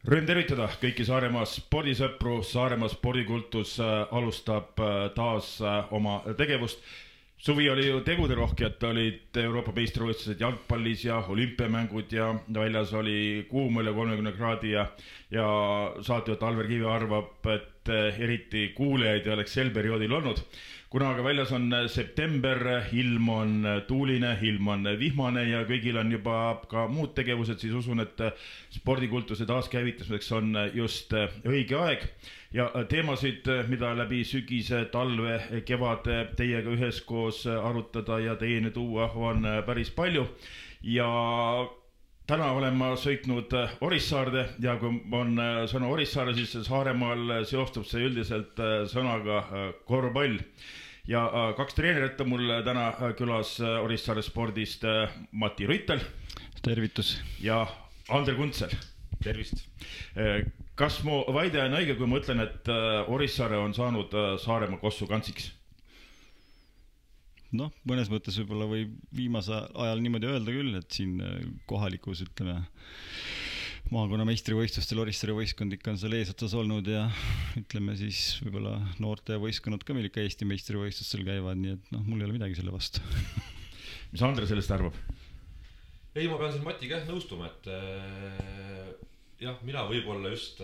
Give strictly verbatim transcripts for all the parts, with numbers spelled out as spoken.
Rõõm tervitada kõiki Saaremaa spordisõpru. Saaremaa spordikultus alustab taas oma tegevust. Suvi oli ju teguderohke, et olid Euroopa meistrivõistlused jalgpallis ja olümpiamängud ja väljas oli kuum üle kolmekümne kraadi ja, ja saatejuht Alver Kivi arvab, et eriti kuulajaid ei oleks sel perioodil olnud. Kuna aga väljas on september, ilm on tuuline, ilm on vihmane ja kõigil on juba ka muud tegevused, siis usun, et spordikultuse taaskäivituseks on just õige aeg. Ja teemasid, mida läbi sügise, talve, kevade teiega üheskoos arutada ja teieni tuua on päris palju. Ja täna olen ma sõitnud Orissaarde ja kui on sõna Orissaare, siis Saaremaal seostub see üldiselt sõnaga korvpall. Ja kaks treenerit on mul täna külas Orissaare spordist Mati Rüttel. Tervitus. Ja Ander Kuntsel. Tervist. Kas mu vaide on õige, kui ma ütlen, et Orissaare on saanud Saaremaa Kossu kantsiks? Noh, mõnes mõttes võib-olla või viimase ajal niimoodi öelda küll, et siin kohalikus, ütleme, maakonna meistrivõistlustel Orissaare võistkond ikka on seal eesotsas olnud ja ütleme siis võib-olla noorte võistkonnad ka meil ikka Eesti meistrivõistlustel käivad, nii et noh, mul ei ole midagi selle vastu. Mis Andre sellest arvab? Ei, ma pean siin Matiga nõustuma, et äh, jah, mina võib-olla just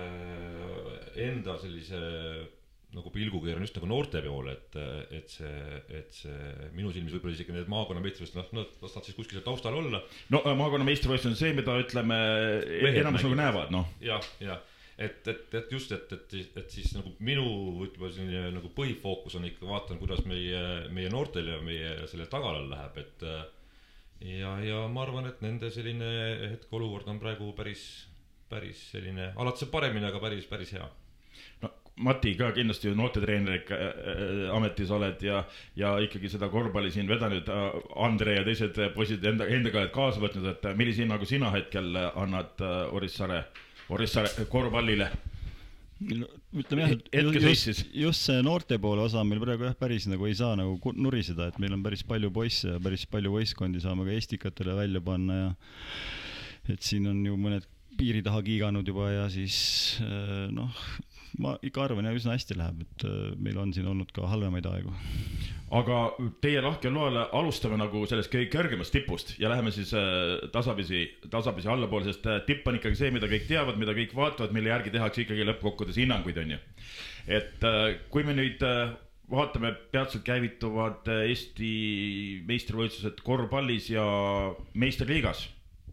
äh, enda sellise nagu pilgu keeran just nagu noorte poole, et, et, see, et see minu silmis võib-olla isegi need maakonna meistrivõistlused, noh, las nad siis kuskil taustal olla. No maakonna meistrivõistlus on see, mida ütleme enamus nagu näevad, noh. Jah, jah. Et, et, et just, et, et, et siis nagu minu võtme selline nagu põhifookus on ikka vaatan, kuidas meie, meie noortel ja meie selle tagalal läheb, et ja, ja ma arvan, et nende selline hetke olukord on praegu päris, päris selline, alati see paremini, aga päris, päris hea. No, Mati ka kindlasti ju noortetreenerik ametis oled ja, ja ikkagi seda korvpalli siin vedanud. Andre ja teised poisid enda, endaga kaasa võtnud, et millise nagu sina hetkel annad Orissaare, Orissaare korvpallile? Ütleme jah, et just, just see noorte poole osa meil praegu jah, päris nagu ei saa nagu nuriseda, et meil on päris palju poisse ja päris palju võistkondi saame ka estikatele välja panna ja et siin on ju mõned piiri taha kiiganud juba ja siis noh, ma ikka arvan ja üsna hästi läheb, et meil on siin olnud ka halvemaid aegu. Aga teie lahkel loale alustame nagu sellest kõrgemast tipust ja läheme siis tasapisi, tasapisi allapoole, sest tipp on ikkagi see, mida kõik teavad, mida kõik vaatavad, mille järgi tehakse ikkagi lõppkokkudes hinnanguid on ju. Et kui me nüüd vaatame, peatselt käivituvad Eesti meistrivõistlused korvpallis ja meisterliigas.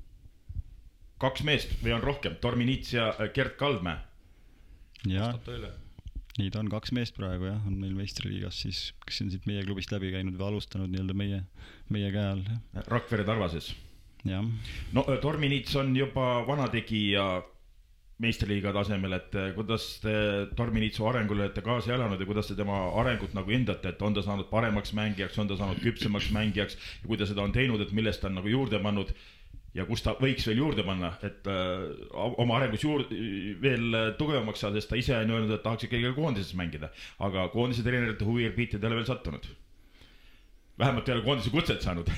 Kaks meest või on rohkem, Tormi Niits ja Gert Kaldmäe. Ja, nii ta on kaks meest praegu jah, on meil meistriliigas siis, kes on siit meie klubist läbi käinud või alustanud nii-öelda meie, meie käe all. Rakvere Tarvases. Ja. No Tormi Niits on juba vanategija meistriliiga tasemel, et kuidas te Tormi Niitsu arengule olete kaasa elanud ja kuidas te tema arengut nagu hindate, et on ta saanud paremaks mängijaks, on ta saanud küpsemaks mängijaks ja kui ta seda on teinud, et millest ta on nagu juurde pannud ja kus ta võiks veel juurde panna, et äh, oma arengus juurde, veel tugevamaks saada, sest ta ise on öelnud, et tahaks ikkagi koondises mängida. Aga koondise treenerite huvipiitid ei ole veel sattunud. Vähemalt ei ole koondise kutset saanud.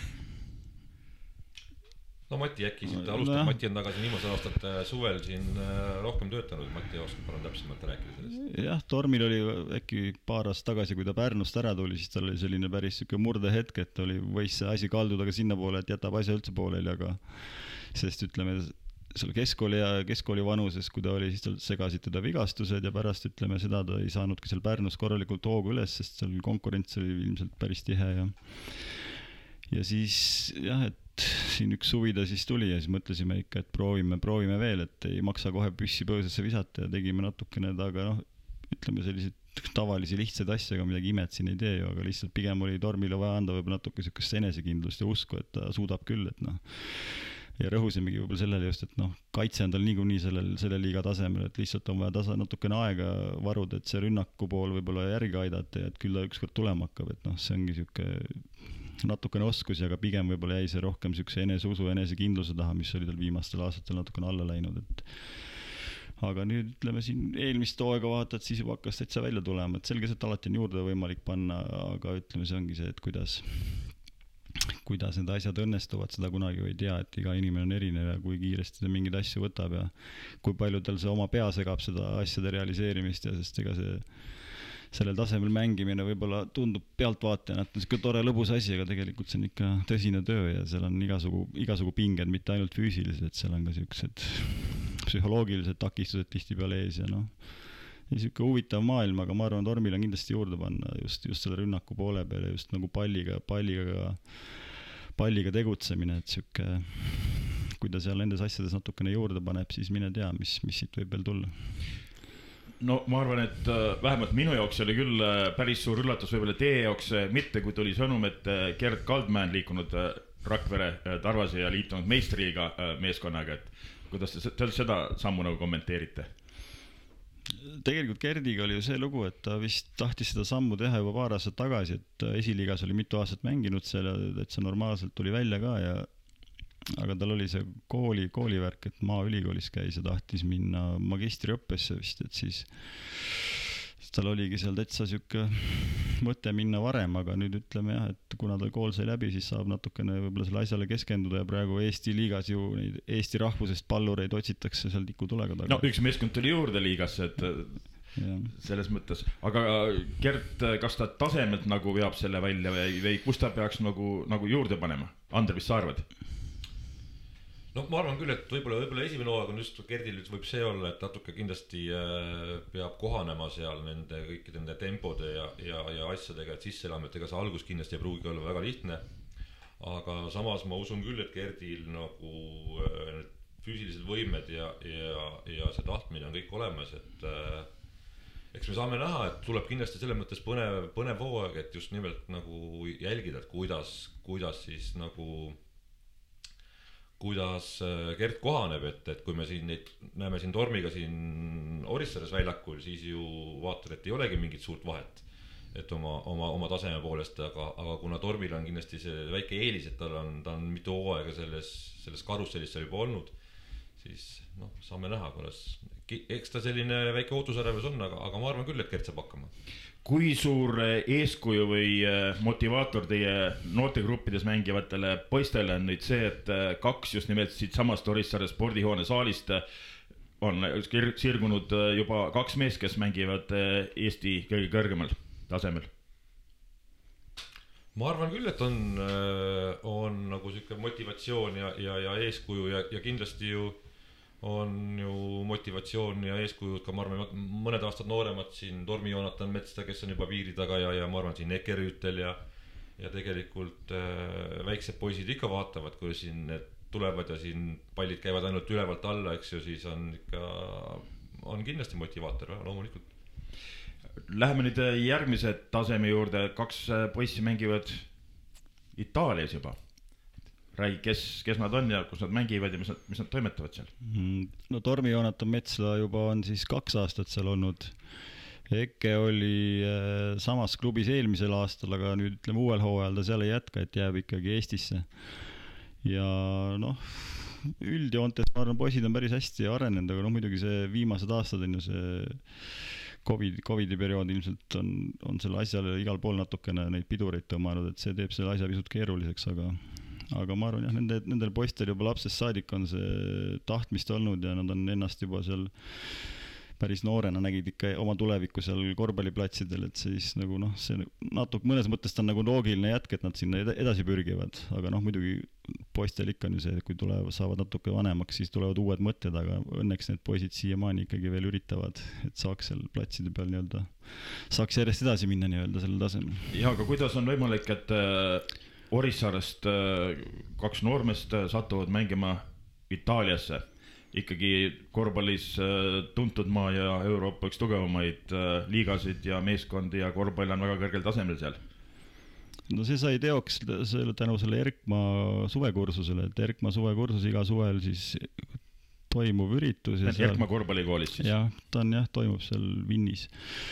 No Mati äkki siit alustab, no, Mati on tagasi viimasel aastat suvel siin rohkem töötanud, Mati oskab parem täpsemalt rääkida sellest. Jah, Tormil oli äkki paar aastat tagasi, kui ta Pärnust ära tuli, siis tal oli selline päris murde hetk, et oli, võis see asi kalduda ka sinna poole, et jätab asja üldse pooleli, aga sest ütleme, seal keskkooli ja keskkooli vanuses, kui ta oli, siis tal segasid teda vigastused ja pärast ütleme seda, ta ei saanudki seal Pärnus korralikult hoogu üles, sest seal konkurents oli ilmselt päris tihe ja ja siis jah, et siin üks suvida siis tuli ja siis mõtlesime ikka, et proovime, proovime veel, et ei maksa kohe püssi põõsasse visata ja tegime natukene, aga noh, ütleme sellised tavalisi lihtsaid asja, aga midagi imet siin ei tee ju, aga lihtsalt pigem oli Tormile vaja anda võib natuke sellist enesekindlust ja usku, et ta suudab küll, et noh ja rõhusimegi võib-olla sellele just, et noh, kaitse on tal niikuinii sellel, selle liiga tasemel, et lihtsalt on vaja tasa natukene aega varuda, et see rünnaku pool võib-olla järgi aidata ja et küll ta ükskord tulema hakkab, et noh, see ongi siuke natukene oskusi, aga pigem võib-olla jäi see rohkem siukse eneseusu, enesekindluse taha, mis oli tal viimastel aastatel natukene alla läinud, et aga nüüd ütleme siin eelmist hooaega vaatad, siis juba hakkas täitsa välja tulema, et selge, et alati on juurde võimalik panna, aga ütleme, see ongi see, et kuidas kuidas need asjad õnnestuvad, seda kunagi ei tea, et iga inimene on erinev ja kui kiiresti ta mingeid asju võtab ja kui palju tal see oma pea segab seda asjade realiseerimist ja sest ega see sellel tasemel mängimine võib-olla tundub pealtvaatajana, et on siuke tore lõbus asi, aga tegelikult see on ikka tõsine töö ja seal on igasugu, igasugu pinged, mitte ainult füüsilised, et seal on ka siuksed psühholoogilised takistused tihtipeale ees ja noh, ja siuke huvitav maailm, aga ma arvan, Tormil on kindlasti juurde panna just, just selle rünnaku poole peale, just nagu palliga, palliga, palliga tegutsemine, et siuke, kui ta seal nendes asjades natukene juurde paneb, siis mine tea, mis, mis siit võib veel tulla. No ma arvan, et vähemalt minu jaoks oli küll päris suur üllatus, võib-olla teie jaoks mitte, kui tuli sõnum, et Gerd Kaldmäe on liikunud Rakvere Tarvase ja liitunud meistriga meeskonnaga, et kuidas te seda sammu nagu kommenteerite? Tegelikult Gerdiga oli ju see lugu, et ta vist tahtis seda sammu teha juba paar aastat tagasi, et esiliigas oli mitu aastat mänginud selle, et see normaalselt tuli välja ka ja aga tal oli see kooli, koolivärk, et Maaülikoolis käis ja tahtis minna magistriõppesse vist, et siis tal oligi seal täitsa siuke mõte minna varem, aga nüüd ütleme jah, et kuna tal kool sai läbi, siis saab natukene võib-olla selle asjale keskenduda ja praegu Eesti liigas ju neid Eesti rahvusest pallureid otsitakse seal tikutulega taga. No üks meeskond tuli juurde liigasse, et ja. Selles mõttes, aga Gert, kas ta tasemelt nagu veab selle välja või, või kus ta peaks nagu, nagu juurde panema? Ander, mis sa arvad? No ma arvan küll, et võib-olla, võib-olla esimene hooaeg on just Gerdil võib see olla, et natuke kindlasti peab kohanema seal nende kõikide nende tempode ja, ja, ja asjadega, et sisse elama, et ega see algus kindlasti ei pruugi olla väga lihtne. Aga samas ma usun küll, et Gerdil nagu füüsilised võimed ja, ja, ja see tahtmine on kõik olemas, et eks me saame näha, et tuleb kindlasti selles mõttes põnev, põnev hooaeg, et just nimelt nagu jälgida, et kuidas, kuidas siis nagu kuidas Gert kohaneb, et, et kui me siin neid, näeme siin Tormiga siin Orissares väljakul, siis ju vaatad, et ei olegi mingit suurt vahet, et oma, oma, oma taseme poolest, aga, aga kuna Tormil on kindlasti see väike eelis, et tal on, ta on mitu hooaega selles, selles karussellis seal juba olnud, siis noh, saame näha, kuidas, eks ta selline väike ootusärevus on, aga, aga ma arvan küll, et Gert saab hakkama. Kui suur eeskuju või motivaator teie noortegruppides mängivatele poistele on nüüd see, et kaks just nimelt siit samast Orissaare spordihoone saalist on sirgunud juba kaks meest, kes mängivad Eesti kõige kõrgemal tasemel? Ma arvan küll, et on, on nagu siuke motivatsioon ja, ja, ja eeskuju ja, ja kindlasti ju on ju motivatsioon ja eeskujud ka, ma arvan, mõned aastad nooremad siin Tormi Joonatan Metsta, kes on juba piiri taga ja, ja ma arvan siin Ekerüütel ja, ja tegelikult äh, väiksed poisid ikka vaatavad, kui siin need tulevad ja siin pallid käivad ainult ülevalt alla, eks ju, siis on ikka, on kindlasti motivaator, loomulikult. Läheme nüüd järgmise taseme juurde, kaks poissi mängivad Itaalias juba. Räägi, kes, kes nad on ja kus nad mängivad ja mis nad, mis nad toimetavad seal? No Tormi Joonatan Metsla juba on siis kaks aastat seal olnud. Eke oli samas klubis eelmisel aastal, aga nüüd ütleme uuel hooajal ta seal ei jätka, et jääb ikkagi Eestisse. Ja noh, üldjoontes ma arvan, poisid on päris hästi arenenud, aga no muidugi see viimased aastad on ju see COVID, Covidi periood ilmselt on, on selle asjale igal pool natukene neid pidureid tõmmanud, et see teeb selle asja pisut keeruliseks, aga aga ma arvan jah, nende, nendel poistel juba lapsest saadik on see tahtmist olnud ja nad on ennast juba seal päris noorena nägid ikka oma tulevikku seal korvpalliplatsidel, et siis nagu noh, see natuke mõnes mõttes ta on nagu loogiline jätk, et nad sinna edasi pürgivad, aga noh, muidugi poistel ikka on ju see, kui tulevad, saavad natuke vanemaks, siis tulevad uued mõtted, aga õnneks need poisid siiamaani ikkagi veel üritavad, et saaks seal platside peal nii-öelda, saaks järjest edasi minna nii-öelda sellel tasemel. Ja, aga kuidas on võimalik, et Orissaarest kaks noormest satuvad mängima Itaaliasse, ikkagi korvpallis tuntud maa ja Euroopa üks tugevamaid liigasid ja meeskondi ja korvpall on väga kõrgel tasemel seal? No see sai teoks selle, tänu selle Erkma suvekursusele, et Erkma suvekursus iga suvel siis toimub üritus. Ja Erkma korvpallikoolis siis? Jah, ta on jah, toimub seal Vinnis.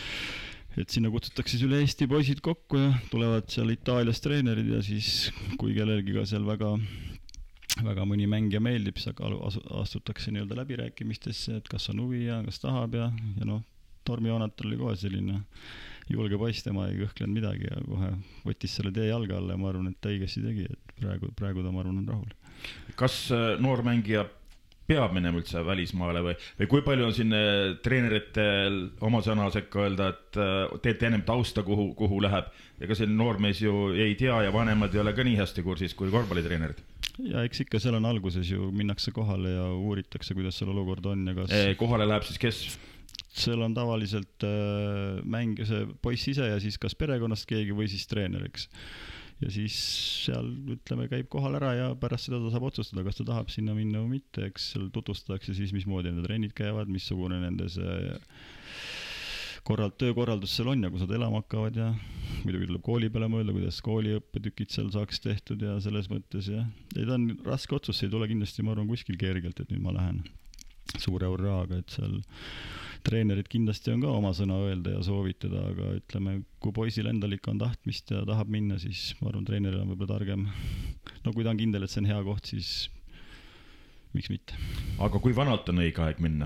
Et sinna kutsutakse siis üle Eesti poisid kokku ja tulevad seal Itaalias treenerid ja siis kui kellelgi ka seal väga, väga mõni mängija meeldib, siis astutakse nii-öelda läbirääkimistesse, et kas on huvi ja kas tahab ja, ja noh, Tormi Joonatal oli kohe selline julge poiss, tema ei kõhklenud midagi ja kohe võttis selle tee jalga alla ja ma arvan, et ta õigesti tegi, et praegu, praegu ta, ma arvan, on rahul. Kas noor mängija peab minema üldse välismaale või, või kui palju on siin treeneritel oma sõna sekka öelda, et teete ennem tausta, kuhu, kuhu läheb ja ka see noormees ju ei tea ja vanemad ei ole ka nii hästi kursis kui korvpallitreenerid? Ja eks ikka seal on alguses ju minnakse kohale ja uuritakse, kuidas seal olukord on ja kas... E, kohale läheb siis kes? Seal on tavaliselt äh, mäng see poiss ise ja siis kas perekonnast keegi või siis treeneriks. Ja siis seal, ütleme, käib kohal ära ja pärast seda ta saab otsustada, kas ta tahab sinna minna või mitte, eks seal tutvustatakse siis, mismoodi nende trennid käivad, missugune nende see korrald, töökorraldus seal on ja kus nad elama hakkavad ja muidugi tuleb kooli peale mõelda, kuidas kooliõppetükid seal saaks tehtud ja selles mõttes ja ei, ta on raske otsus, see ei tule kindlasti, ma arvan, kuskil kergelt, et nüüd ma lähen suure urraaga, et seal treenerid kindlasti on ka oma sõna öelda ja soovitada, aga ütleme, kui poisil endal ikka on tahtmist ja tahab minna, siis ma arvan, treeneril on võib-olla targem. No kui ta on kindel, et see on hea koht, siis miks mitte. Aga kui vanalt on õige aeg minna?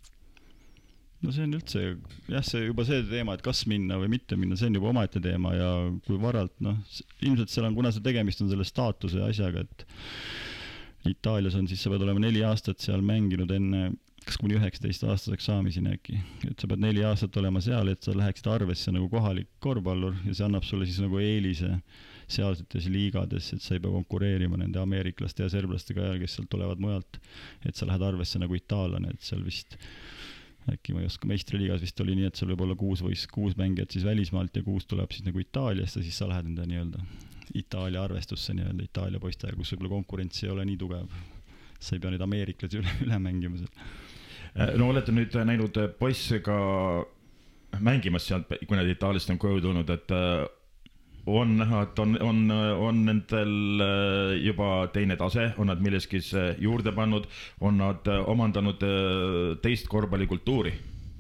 No see on üldse, jah, see juba see teema, et kas minna või mitte minna, see on juba omaette teema ja kui varalt, noh, ilmselt seal on, kuna see tegemist on selle staatuse asjaga, et Itaalias on siis, sa pead olema neli aastat seal mänginud enne kas kuni üheksateist aastaseks saamiseni äkki, et sa pead neli aastat olema seal, et sa läheksid arvesse nagu kohalik korvpallur ja see annab sulle siis nagu eelise sealsetes liigades, et sa ei pea konkureerima nende ameeriklaste ja serblastega, kes sealt tulevad mujalt, et sa lähed arvesse nagu itaallane, et seal vist äkki ma ei oska, meistriliigas vist oli nii, et seal võib olla kuus või kuus mängijat siis välismaalt ja kuus tuleb siis nagu Itaaliast ja siis sa lähed enda nii-öelda Itaalia arvestusse nii-öelda Itaalia poistega, kus võib-olla konkurents ei ole nii tugev. Sa ei pea neid ameeriklasi üle, üle mängima seal. No olete nüüd näinud poissega mängimas sealt, kui nad Itaaliast on koju tulnud, et on näha, et on, on, on nendel juba teine tase, on nad milleski juurde pannud, on nad omandanud teist korvpallikultuuri?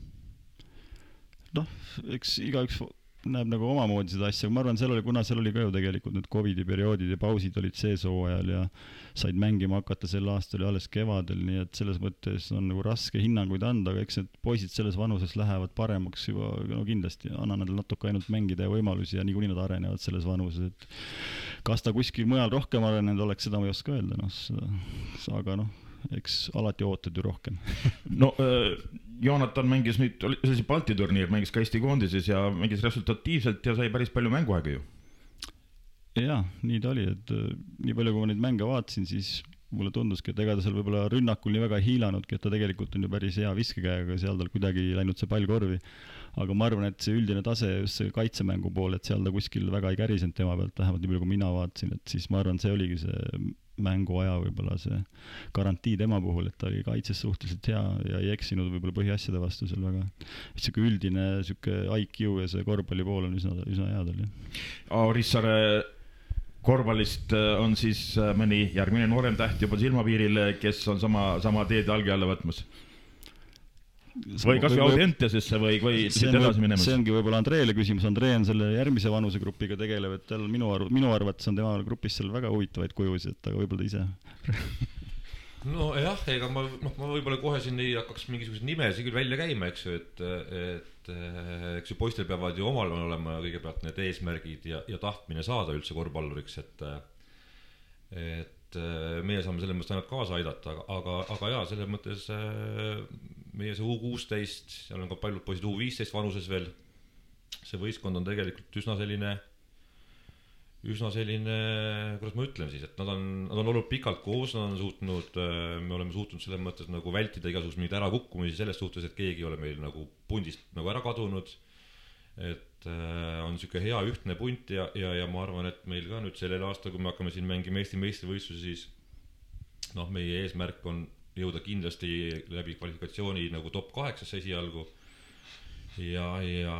Noh, eks igaüks näeb nagu omamoodi seda asja, ma arvan, seal oli, kuna seal oli ka ju tegelikult need Covidi perioodid ja pausid olid see sooajal ja said mängima hakata sel aastal ja alles kevadel, nii et selles mõttes on nagu raske hinnanguid anda, aga eks need poisid selles vanuses lähevad paremaks juba, no kindlasti, anna nendel natuke ainult mängida ja võimalusi ja niikuinii nad arenevad selles vanuses, et kas ta kuskil mujal rohkem arenenud oleks, seda ma ei oska öelda, noh, aga noh, eks alati ootad ju rohkem. No äh, Joonatan mängis nüüd, oli see Balti turniir, mängis ka Eesti koondises ja mängis resultatiivselt ja sai päris palju mänguaega ju. Jaa, nii ta oli, et nii palju kui ma neid mänge vaatasin, siis mulle tunduski, et ega ta seal võib-olla rünnakul nii väga ei hiilanudki, et ta tegelikult on ju päris hea viskekäega, seal tal kuidagi läinud see pall korvi. Aga ma arvan, et see üldine tase, just see kaitsemängu pool, et seal ta kuskil väga ei kärisenud tema pealt, vähemalt nii palju kui mina vaatasin, et siis ma arvan, see oligi see mänguaja võib-olla see garantii tema puhul, et ta oli kaitses suhteliselt hea ja ei eksinud võib-olla põhiasjade vastu seal väga. Siuke üldine siuke I Q ja see korvpalli pool on üsna, üsna head oli. Aurissare korvpallist on siis mõni järgmine noorem täht juba silmapiiril, kes on sama, sama teed jalgi alla võtmas? Või kas või Audentesesse või, või siit edasi minemas? See ongi võib-olla Andreele küsimus. Andree on selle järgmise vanusegrupiga tegelev, et tal minu, arv, minu arvates on tema grupis seal väga huvitavaid kujusid, et aga võib-olla ise. No jah, ega ma, noh, ma võib-olla kohe siin ei hakkaks mingisugused nimesi küll välja käima, eks ju, et, et eks ju poistel peavad ju omal olema kõigepealt need eesmärgid ja, ja tahtmine saada üldse korvpalluriks, et, et meie saame selles mõttes ainult kaasa aidata, aga, aga, aga jaa, selles mõttes meie see U kuusteist, seal on ka paljud poisid U viisteist vanuses veel, see võistkond on tegelikult üsna selline, üsna selline, kuidas ma ütlen siis, et nad on, nad on olnud pikalt koos, nad on suutnud, me oleme suutnud selles mõttes nagu vältida igasugust mingit ärakukkumisi selles suhtes, et keegi ei ole meil nagu pundist nagu ära kadunud, et on niisugune hea ühtne punt ja, ja, ja ma arvan, et meil ka nüüd sellel aastal, kui me hakkame siin mängima Eesti meistrivõistlusi, siis noh, meie eesmärk on jõuda kindlasti läbi kvalifikatsiooni nagu top kaheksasse esialgu ja, ja,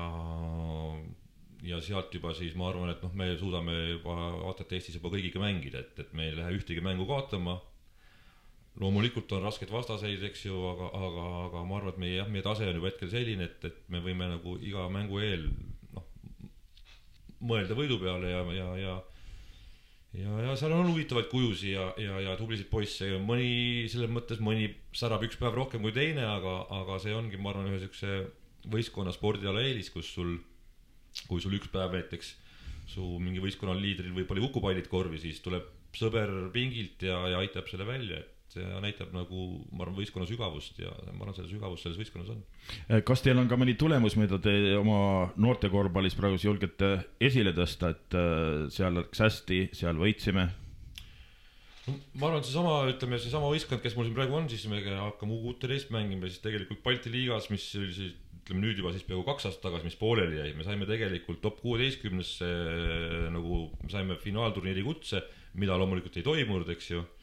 ja sealt juba siis ma arvan, et noh, me suudame juba vaatata Eestis juba kõigiga mängida, et, et me ei lähe ühtegi mängu kaotama. Loomulikult on rasked vastaseid, eks ju, aga, aga, aga ma arvan, et meie, jah, meie tase on juba hetkel selline, et, et me võime nagu iga mängu eel noh, mõelda võidu peale ja, ja, ja Ja, ja seal on huvitavaid kujusi ja, ja, ja tublisid poisse ja mõni, selles mõttes mõni särab üks päev rohkem kui teine, aga, aga see ongi, ma arvan, ühe siukse võistkonna spordiala eelis, kus sul kui sul üks päev näiteks su mingi võistkonna liidril võib-olla kukupallid korvi, siis tuleb sõber pingilt ja, ja aitab selle välja, et ja näitab nagu, ma arvan, võistkonna sügavust ja ma arvan, selle sügavust selles võistkonnas on. Kas teil on ka mõni tulemus, mida te oma noorte korvpallis praegu julgete esile tõsta, et seal läks hästi, seal võitsime? No, ma arvan, et see sama, ütleme, see sama võistkond, kes mul siin praegu on, siis me hakkame kuusteist mängima, siis tegelikult Balti liigas, mis oli siis, ütleme nüüd juba siis peaaegu kaks aastat tagasi, mis pooleli jäi, me saime tegelikult top kuueteistkümnesse, nagu me saime finaalturniiri kutse, mida loomulikult ei toimunud, eks ju.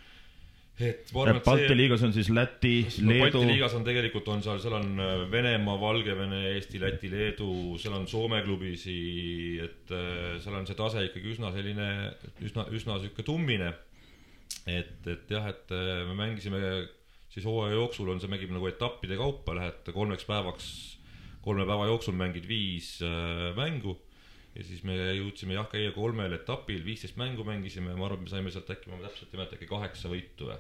Et arvan, Balti see, liigas on siis Läti, no, Leedu. Balti liigas on tegelikult on seal, seal on Venemaa, Valgevene, Eesti, Läti, Leedu, seal on Soome klubisi, et seal on see tase ikkagi üsna selline, üsna, üsna sükke tummine. Et, et jah, et me mängisime siis hooaja jooksul on see mängib nagu etappide kaupa, lähed kolmeks päevaks, kolme päeva jooksul mängid viis äh, mängu ja siis me jõudsime jah käia kolmel etapil, viisteist mängu mängisime, ma arvan, me saime sealt äkki, ma täpselt ei mäleta, äkki kaheksa võitu.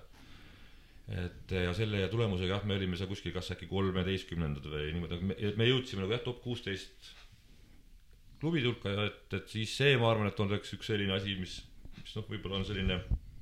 Et ja selle ja tulemusega jah, me olime seal kuskil kas äkki kolmeteistkümnendad või niimoodi, me, me jõudsime nagu jah top kuusteist klubide hulka ja et, et siis see, ma arvan, et on üks, üks selline asi, mis, mis noh, võib-olla on selline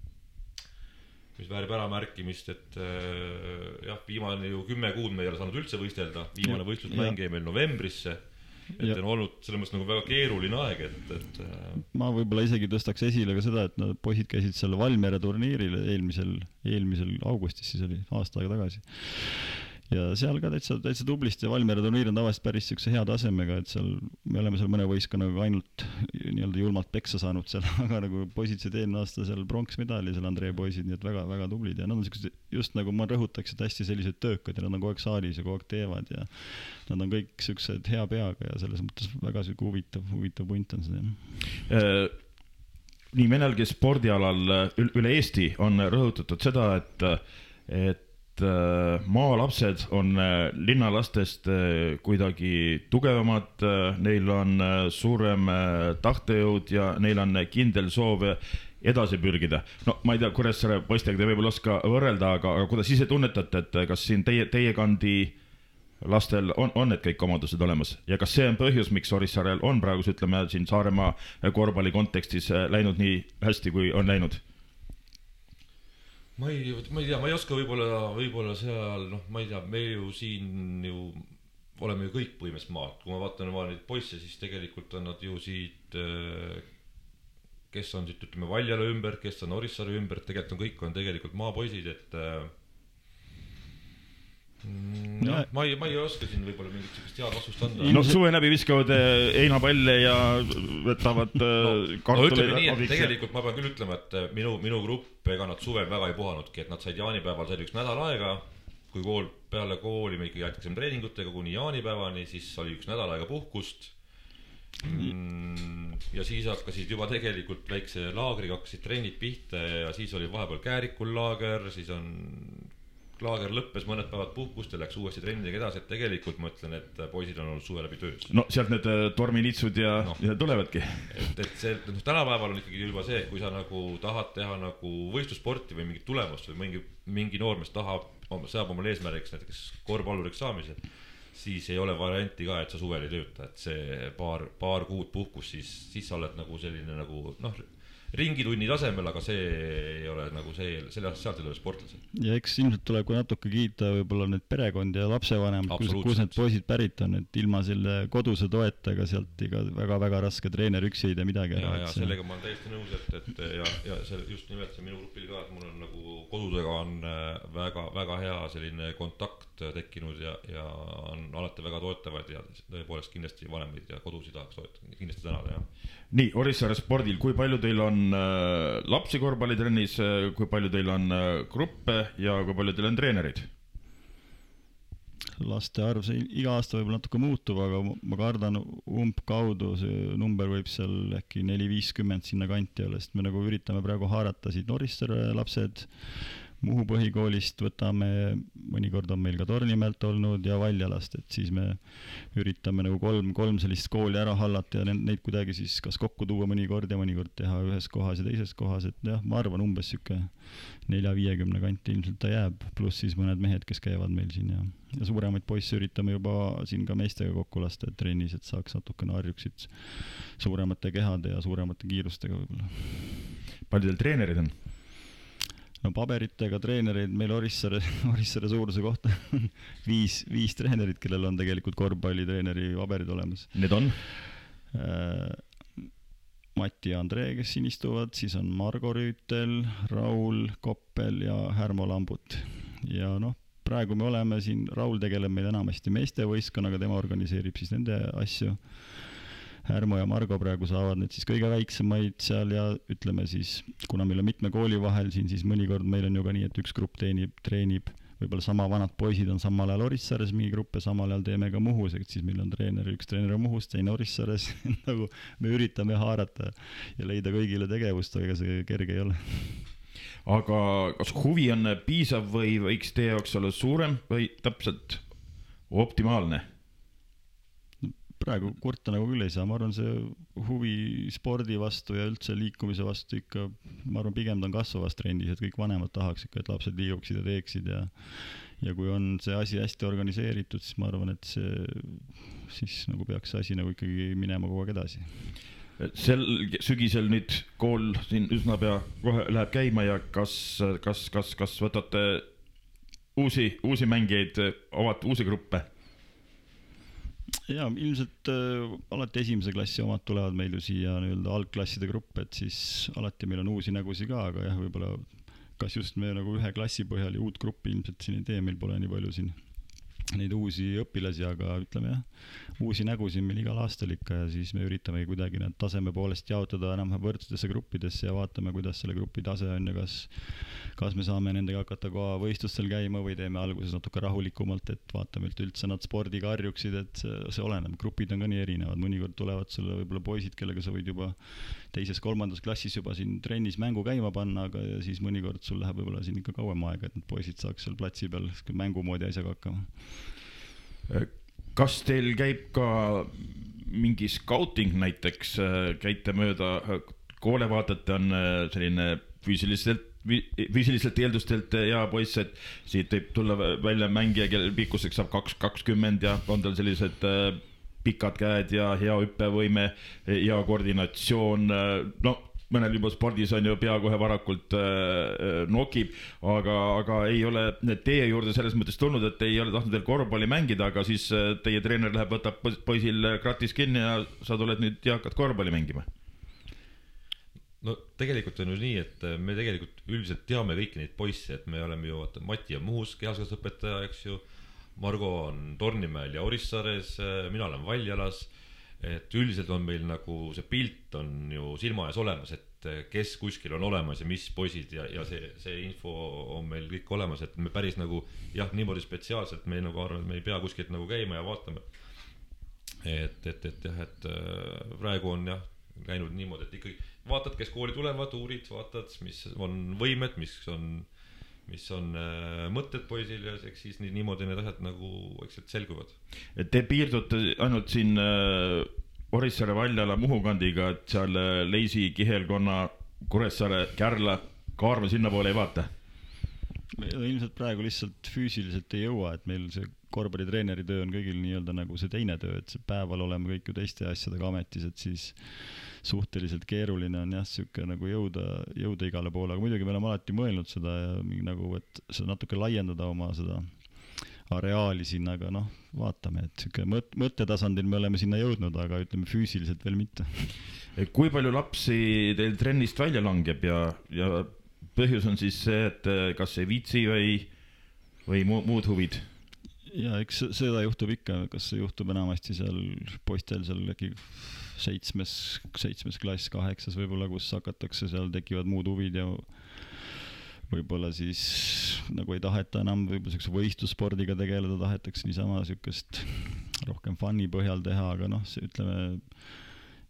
mis väärib ära märkimist, et äh, jah, viimane ju kümme kuud me ei ole saanud üldse võistelda, viimane võistlusmäng jäi meil novembrisse, et ja. On olnud selles mõttes nagu väga keeruline aeg, et, et äh... ma võib-olla isegi tõstaks esile ka seda, et nad poisid käisid seal Valmiere turniiril eelmisel, eelmisel augustis, siis oli aasta aega tagasi. Ja seal ka täitsa, täitsa tublisti ja Valmiere turniir on tavaliselt päris siukse hea tasemega, et seal me oleme seal mõne võistkonnaga ainult nii-öelda julmalt peksa saanud seal, aga nagu poisid said eelmine aasta seal pronksmedali, seal Andrei poisid, nii et väga, väga tublid ja nad on siuksed, just nagu ma rõhutaks, et hästi sellised töökad ja nad on kogu aeg saalis ja kogu aeg teevad ja nad on kõik siuksed hea peaga ja selles mõttes väga siuke huvitav, huvitav punt on seda. Nii mõnelgi spordialal üle Eesti on rõhutatud seda, et, et maalapsed on linnalastest kuidagi tugevamad, neil on suurem tahtejõud ja neil on kindel soov edasi pürgida. No ma ei tea, Kuressaare poistega te võib-olla oska võrrelda, aga, aga kuidas ise tunnetate, et kas siin teie, teie kandi lastel on, on need kõik omadused olemas ja kas see on põhjus, miks Orissaarel on praegu, ütleme siin Saaremaa korvpalli kontekstis läinud nii hästi, kui on läinud? Ma ei, ma ei tea, ma ei oska võib-olla, võib-olla seal, noh, ma ei tea, me ju siin ju oleme ju kõik põhimõtteliselt maalt. Kui ma vaatan oma neid poisse, siis tegelikult on nad ju siit, kes on siit, ütleme, Valjala ümber, kes on Orissaare ümber, tegelikult on kõik on tegelikult maapoisid, et no, ma, ei, ma ei oska siin võib-olla mingit sellist head vastust anda. No suve läbi viskavad einapalle ja võtavad no, kartuleid no, abiks. Tegelikult ma pean küll ütlema, et minu, minu grupp, ega nad suvel väga ei puhanudki, et nad said jaanipäeval, said üks nädal aega, kui kool, peale kooli me ikkagi jätkasime treeningutega kuni jaanipäevani, siis oli üks nädal aega puhkust mm, ja siis hakkasid juba tegelikult väikse laagriga hakkasid trennid pihta ja siis oli vahepeal Käärikul laager, siis on laager lõppes mõned päevad puhkust ja läks uuesti trendidega edasi, et tegelikult ma ütlen, et poisid on olnud suve läbi töös. No sealt need torminitsud ja, no. ja tulevadki. Et, et see, no, tänapäeval on ikkagi juba see, et kui sa nagu tahad teha nagu võistlusporti või mingit tulemust või mingi, mingi noormees tahab, saab omale eesmärgiks näiteks korvpalluriks saamise, siis ei ole varianti ka, et sa suvel ei tööta, et see paar, paar kuud puhkus, siis, siis sa oled nagu selline nagu, noh, ringitunni tasemel, aga see ei ole nagu see, selle sealt ei ole sportlased. Ja eks ilmselt tuleb ka natuke kiita võib-olla need perekondi ja lapsevanemad, kus, kus need poisid pärit on, et ilma selle koduse toetaga sealt iga väga-väga raske treener üksi ei tee midagi. Ja, ja sellega ma olen täiesti nõus, et, et ja, ja see just nimelt see minu grupil ka, et mul on nagu kodusega on väga, väga hea selline kontakt tekkinud ja, ja on alati väga toetavad ja tõepoolest kindlasti vanemaid ja kodusi tahaks toetada, kindlasti tänada, jah. Nii, Orissaare spordil, kui palju teil on äh, lapsi korvpallitrennis, kui palju teil on äh, gruppe ja kui palju teil on treenerid? Laste arv see iga aasta võib natuke muutub, aga ma kardan umbkaudu, see number võib seal äkki neli viiskümmend sinna kanti olla, sest me nagu üritame praegu haarata siit Orissaare lapsed, Muhu põhikoolist võtame, mõnikord on meil ka Tornimäelt olnud ja Valjalast, et siis me üritame nagu kolm, kolm sellist kooli ära hallata ja neid kuidagi siis kas kokku tuua mõnikord ja mõnikord teha ühes kohas ja teises kohas, et jah, ma arvan umbes siuke nelja-viiekümne kanti ilmselt ta jääb, pluss siis mõned mehed, kes käivad meil siin ja, ja suuremaid poisse üritame juba siin ka meestega kokku lasta, et trennis, et saaks natukene harjuksid suuremate kehade ja suuremate kiirustega võib-olla. Palju teil treenerid on? No paberitega treenereid meil Orissaare, Orissaare suuruse kohta viis, viis treenerit, kellel on tegelikult korvpallitreeneri paberid olemas. Need on? Mati ja Andree, kes siin istuvad, siis on Margo Rüütel, Raul Koppel ja Härmo Lambut. Ja noh, praegu me oleme siin, Raul tegeleb meil enamasti meestevõistkonnaga, tema organiseerib siis nende asju. Härmo ja Margo praegu saavad need siis kõige väiksemaid seal ja ütleme siis, kuna meil on mitme kooli vahel siin, siis mõnikord meil on ju ka nii, et üks grupp teenib, treenib, võib-olla sama vanad poisid on samal ajal Orissaares mingi grupp ja samal ajal teeme ka Muhus, et siis meil on treener, üks treener on Muhus, teine Orissaares, nagu me üritame haarata ja leida kõigile tegevust, aga see kerge ei ole. Aga kas huvi on piisav või võiks teie jaoks olla suurem või täpselt optimaalne? Praegu kurta nagu küll ei saa, ma arvan see huvi spordi vastu ja üldse liikumise vastu ikka, ma arvan pigem ta on kasvavas trendis, et kõik vanemad tahaks ikka, et lapsed liiguksid ja teeksid ja ja kui on see asi hästi organiseeritud, siis ma arvan, et see siis nagu peaks see asi nagu ikkagi minema kogu aeg edasi. Sel sügisel nüüd kool siin üsna pea kohe läheb käima ja kas, kas, kas, kas võtate uusi, uusi mängijaid, avate uusi gruppe? Jaa, ilmselt äh, alati esimese klassi omad tulevad meil ju siia nii-öelda algklasside grupp, et siis alati meil on uusi nägusi ka, aga jah, võib-olla kas just me nagu ühe klassi põhjal ja uut gruppi ilmselt siin ei tee, meil pole nii palju siin neid uusi õpilasi, aga ütleme jah, uusi nägusi meil igal aastal ikka ja siis me üritame kuidagi need taseme poolest jaotada enam võrdsetesse gruppidesse ja vaatame, kuidas selle grupi tase on ja kas, kas me saame nendega hakata ka võistlustel käima või teeme alguses natuke rahulikumalt, et vaatame, et üldse nad spordiga harjuksid, et see, see oleneb. Grupid on ka nii erinevad, mõnikord tulevad sulle võib-olla poisid, kellega sa võid juba teises, kolmandas klassis juba siin trennis mängu käima panna, aga siis mõnikord sul läheb võib-olla siin ikka kauem aega, et need poisid saaks seal platsi peal mängu moodi asjaga hakkama. Kas teil käib ka mingi scouting näiteks, käite mööda koole, vaatate, on selline füüsiliselt, füüsiliselt eeldustelt hea poiss, et siit võib tulla välja mängija, kelle pikkuseks saab kaks kakskümmend ja on tal sellised pikad käed ja hea hüppevõime, hea koordinatsioon, no mõnel juba spordis on ju pea kohe varakult äh, nokib, aga, aga ei ole teie juurde selles mõttes tulnud, et ei ole tahtnud veel korvpalli mängida, aga siis teie treener läheb, võtab poisil kratis kinni ja sa tuled nüüd ja hakkad korvpalli mängima. No tegelikult on ju nii, et me tegelikult üldiselt teame kõiki neid poisse, et me oleme ju, Mati on Muhus kehalskasvatusõpetaja, eks ju, Margo on Tornimäel ja Orissaares, mina olen Valjalas. Et üldiselt on meil nagu see pilt on ju silma ees olemas, et kes kuskil on olemas ja mis poisid ja, ja see, see info on meil kõik olemas, et me päris nagu jah, niimoodi spetsiaalselt me nagu arvame, et me ei pea kuskilt nagu käima ja vaatame. Et, et, et jah, et praegu on jah läinud niimoodi, et ikkagi vaatad, kes kooli tulevad, uurid, vaatad, mis on võimed, mis on, mis on äh, mõtted poisil ja eks siis nii, niimoodi need asjad nagu vaikselt selguvad. Te piirdute ainult siin äh, Orissaare, Valjala, Muhu kandiga, et seal äh, Leisi, Kihelkonna, Kuressaare, Kärla, Kaarma sinna poole ei vaata? Me ilmselt praegu lihtsalt füüsiliselt ei jõua, et meil see korvpallitreeneri töö on kõigil nii-öelda nagu see teine töö, et see päeval oleme kõik ju teiste asjadega ametis, et siis suhteliselt keeruline on jah, siuke nagu jõuda, jõuda igale poole, aga muidugi me oleme alati mõelnud seda ja nagu, et seda natuke laiendada oma seda areaali sinna, aga noh, vaatame, et siuke mõt- mõttetasandil me oleme sinna jõudnud, aga ütleme füüsiliselt veel mitte. Kui palju lapsi teil trennist välja langeb ja, ja põhjus on siis see, et kas ei viitsi või, või muud huvid? Ja eks seda juhtub ikka, kas see juhtub enamasti seal poistel seal äkki seitsmes, seitsmes klass, kaheksas võib-olla, kus hakatakse, seal tekivad muud huvid ja võib-olla siis nagu ei taheta enam võib-olla sellise võistlusspordiga tegeleda, tahetakse niisama siukest rohkem fun'i põhjal teha, aga noh, see ütleme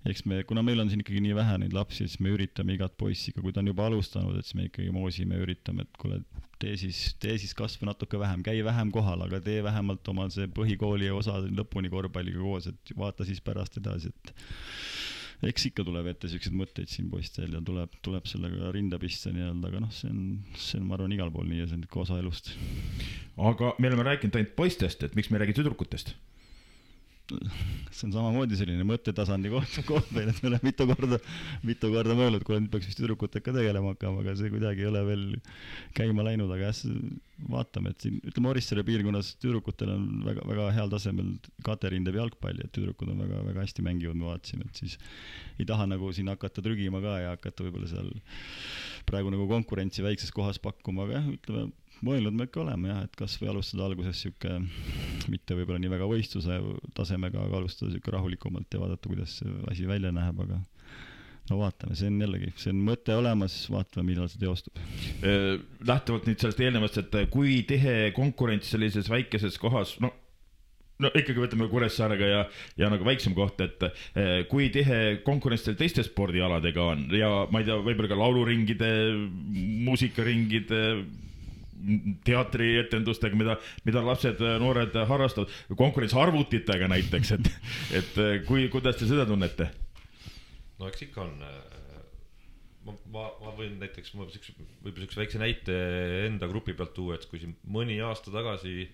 eks me, kuna meil on siin ikkagi nii vähe neid lapsi, siis me üritame igat poissi, kui ta on juba alustanud, et siis me ikkagi moosime, üritame, et kuule, tee siis, tee siis kas või natuke vähem, käi vähem kohal, aga tee vähemalt oma see põhikooli osa lõpuni korvpalliga koos, et vaata siis pärast edasi, et eks ikka tuleb ette selliseid mõtteid siin poistel ja tuleb, tuleb sellega rinda pista nii-öelda, aga noh, see on, see on, ma arvan, igal pool nii ja see on ikka osa elust. Aga me oleme rääkinud ainult poistest, et miks me ei räägi tüdrukutest? See on samamoodi selline mõttetasandi koht, koht meil, et me oleme mitu korda, mitu korda mõelnud, kui nüüd peaks vist tüdrukutega tegelema hakkama, aga see kuidagi ei ole veel käima läinud, aga jah, vaatame, et siin, ütleme, Orissaare piirkonnas tüdrukutel on väga, väga heal tasemel Katariin teeb jalgpalli, et tüdrukud on väga, väga hästi mängivad, me vaatasime, et siis ei taha nagu siin hakata trügima ka ja hakata võib-olla seal praegu nagu konkurentsi väikses kohas pakkuma, aga jah, ütleme, mõelnud me ikka oleme jah, et kas või alustada alguses siuke, mitte võib-olla nii väga võistluse tasemega, aga alustada siuke rahulikumalt ja vaadata, kuidas see asi välja näeb, aga no vaatame, see on jällegi, see on mõte olemas, vaatame, millal see teostub. Lähtuvalt nüüd sellest eelnevast, et kui tehe konkurents sellises väikeses kohas, no no ikkagi võtame Kuressaarega ja, ja nagu väiksem koht, et kui tehe konkurents teil teiste spordialadega on ja ma ei tea, võib-olla ka lauluringide, muusikaringide, teatrietendustega, mida, mida lapsed, noored harrastavad, konkurents arvutitega näiteks, et, et kui, kuidas te seda tunnete? No eks ikka on. Ma, ma, ma võin näiteks, ma võib-olla üks väikse näite enda grupi pealt tuua, et kui siin mõni aasta tagasi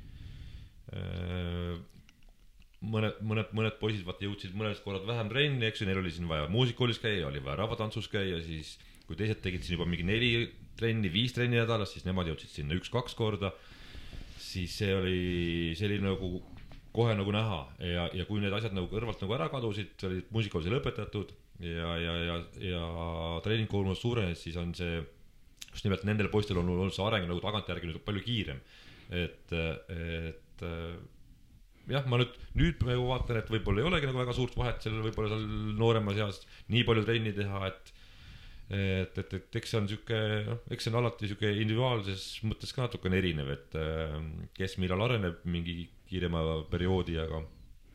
mõned, mõned, mõned poisid vaata jõudsid mõned korrad vähem trenni, eks ju, neil oli siin vaja muusikoolis käia, oli vaja rahvatantsus käia, siis kui teised tegid siin juba mingi neli trenni, viis trenni nädalas, siis nemad jõudsid sinna üks-kaks korda, siis see oli, see oli nagu kohe nagu näha ja, ja kui need asjad nagu kõrvalt nagu ära kadusid, olid muusikoolis lõpetatud ja, ja, ja, ja treeningkoormus suurenes, siis on see, just nimelt nendel poistel on olnud see areng nagu tagantjärgi nüüd palju kiirem, et, et jah, ma nüüd, nüüd ma vaatan, et võib-olla ei olegi nagu väga suurt vahet sellel võib-olla seal nooremas eas nii palju trenni teha, et et, et, et eks see on siuke, noh, eks see on alati siuke individuaalses mõttes ka natukene erinev, et kes millal areneb mingi kiirema perioodi, aga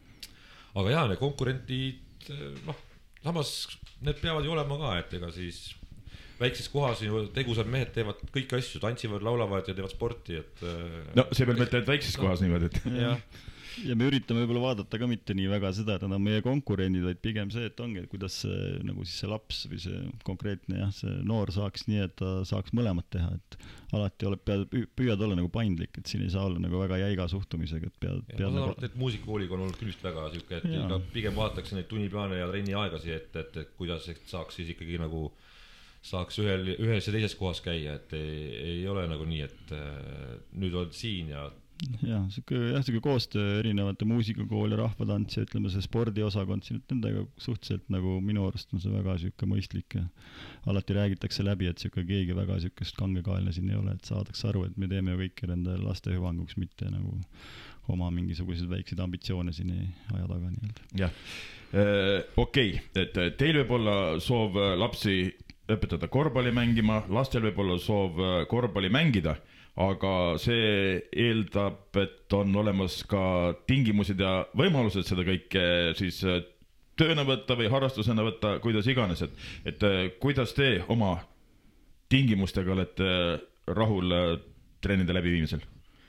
aga jaa, need konkurentid, noh, samas need peavad ju olema ka, et ega siis väikses kohas ju tegusad mehed teevad kõiki asju, tantsivad, laulavad ja teevad sporti, et no see peal mõtled väikses kohas niimoodi, et jah. Ja me üritame võib-olla vaadata ka mitte nii väga seda, et nad on meie konkurendid, vaid pigem see, et ongi, et kuidas see, nagu siis see laps või see konkreetne jah, see noor saaks nii, et ta saaks mõlemat teha, et alati ole, pead, püüad olla nagu paindlik, et siin ei saa olla nagu väga jäiga suhtumisega, et pead, pead ja, ma nagu... saan aru, et muusikooliga on olnud küll vist väga siuke, et ja. Pigem vaadatakse neid tunniplaane ja trenni aegasi, et, et, et kuidas saaks siis ikkagi nagu saaks ühel, ühes ja teises kohas käia, et ei, ei ole nagu nii, et nüüd oled siin ja jah, siuke, jah, siuke koostöö erinevate muusikakool ja rahvatants ja ütleme see spordiosakond siin, et nendega suhteliselt nagu minu arust on see väga siuke mõistlik ja alati räägitakse läbi, et siuke keegi väga siukest kangekaelne siin ei ole, et saadakse aru, et me teeme ju kõike nende laste hüvanguks, mitte nagu oma mingisuguseid väikseid ambitsioone siin ei aja taga nii-öelda. jah, okei, et teil võib olla soov lapsi õpetada korvpalli mängima, lastel võib olla soov korvpalli mängida, aga see eeldab, et on olemas ka tingimused ja võimalused seda kõike siis tööna võtta või harrastusena võtta, kuidas iganes, et, et kuidas te oma tingimustega olete rahul treenide läbiviimisel?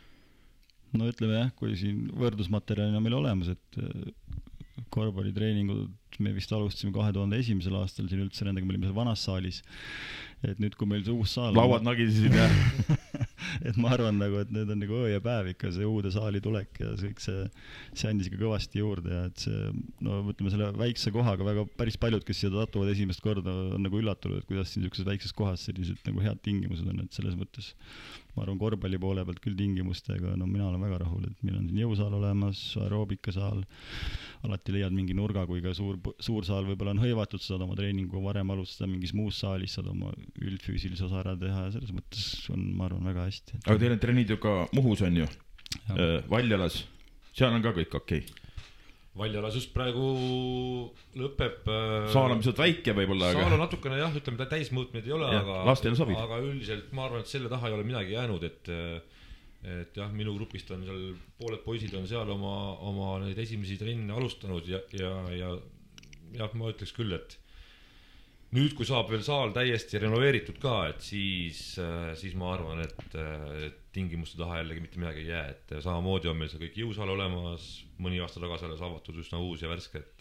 No ütleme jah, kui siin võrdlusmaterjalina meil olemas, et korvpallitreeningud me vist alustasime kahe tuhande esimesel aastal siin üldse nendega, me olime seal vanas saalis, et nüüd kui meil see uus saal lauad nagisesid ja et ma arvan nagu, et need on nagu öö ja päev ikka see uude saali tulek ja see, see, see andis ikka kõvasti juurde ja et see, no ütleme selle väikse kohaga väga päris paljud, kes siia tatuvad esimest korda, on nagu üllatunud, et kuidas siin niisuguses väikses kohas sellised nagu head tingimused on, et selles mõttes ma arvan korvpalli poole pealt küll tingimustega, no mina olen väga rahul, et meil on siin jõusaal olemas, aeroobikasaal, alati leiad mingi nurga, kui ka suur, suur saal võib-olla on hõivatud, saad oma treeningu varem alustada mingis muus saalis, saad oma üldfüüsilise osa ära teha ja selles mõttes on, ma arvan, väga hästi. Aga teil on trennid ju ka Muhus on ju, Valjalas, seal on ka kõik okei okay.? Valjalas just praegu lõpeb saal on pisut väike võib-olla, aga saal on natukene jah, ütleme täismõõtmeid ei ole, ja, aga, sobib. aga üldiselt ma arvan, et selle taha ei ole midagi jäänud, et et jah, minu grupist on seal pooled poisid on seal oma, oma neid esimesi trenne alustanud ja, ja, ja jah, ma ütleks küll, et nüüd, kui saab veel saal täiesti renoveeritud ka, et siis, siis ma arvan, et tingimuste taha jällegi mitte midagi ei jää, et samamoodi on meil see kõik jõusaal olemas, mõni aasta tagasi alles avatud üsna uus ja värske, et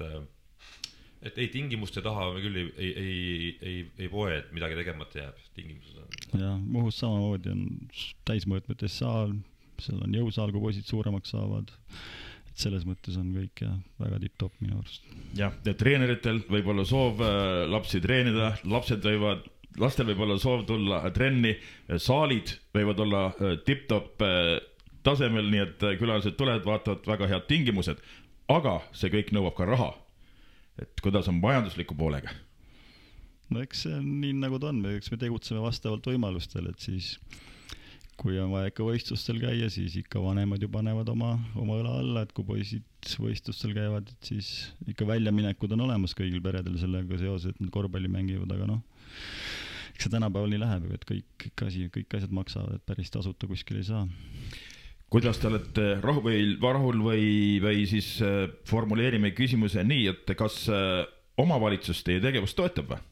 et ei, tingimuste taha me küll ei, ei, ei, ei, ei poe, et midagi tegemata jääb, tingimused on. Ja Muhus samamoodi on täismõõtmetes saal, seal on jõusaal, kui poisid suuremaks saavad. Selles mõttes on kõik ja väga tipp-top minu arust. Jah, treeneritel võib olla soov lapsi treenida, lapsed võivad, lastel võib olla soov tulla trenni, saalid võivad olla tipp-top tasemel, nii et külalised tulevad, vaatavad väga head tingimused, aga see kõik nõuab ka raha. Et kuidas on majandusliku poolega? No eks see on nii nagu ta on, eks me tegutseme vastavalt võimalustel, et siis kui on vaja ikka võistlustel käia, siis ikka vanemad ju panevad oma, oma õla alla, et kui poisid võistlustel käivad, et siis ikka väljaminekud on olemas kõigil peredel sellega seoses, et nad korvpalli mängivad, aga noh, eks see tänapäeval nii läheb, et kõik, kõik, asi, kõik asjad maksavad, et päris tasuta kuskil ei saa. Kuidas te olete rahu või, rahul või, või siis formuleerime küsimuse nii, et kas omavalitsus teie tegevust toetab või?